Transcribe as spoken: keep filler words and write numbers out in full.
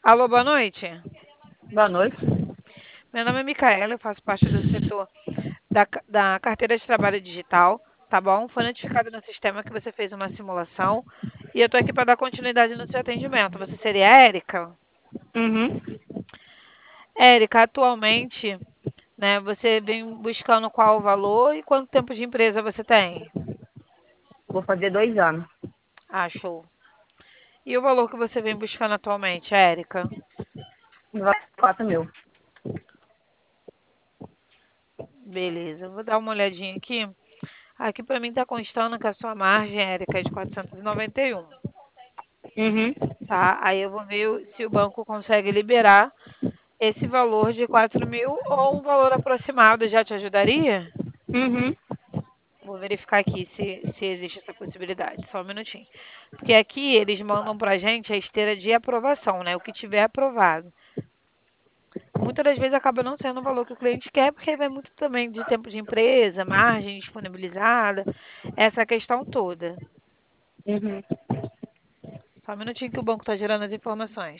Alô, boa noite. Boa noite. Meu nome é Micaela, eu faço parte do setor da, ca- da carteira de trabalho digital, tá bom? Foi notificado no sistema que você fez uma simulação e eu tô aqui para dar continuidade no seu atendimento. Você seria a Érica? Uhum. Érica, atualmente, né, você vem buscando qual o valor e quanto tempo de empresa você tem? Vou fazer dois anos. Ah, show. E o valor que você vem buscando atualmente, Érica? Vai quatro mil. Beleza, eu vou dar uma olhadinha aqui. Aqui para mim está constando que a sua margem, Érica, é de quatrocentos e noventa e um. Uhum. Tá? Aí eu vou ver o- se o banco consegue liberar esse valor de quatro mil ou um valor aproximado já te ajudaria? Uhum. Vou verificar aqui se, se existe essa possibilidade, só um minutinho. Porque aqui eles mandam para a gente a esteira de aprovação, né? O que tiver aprovado. Muitas das vezes acaba não sendo o valor que o cliente quer, porque vai muito também de tempo de empresa, margem disponibilizada, essa questão toda. Uhum. Só um minutinho que o banco está gerando as informações.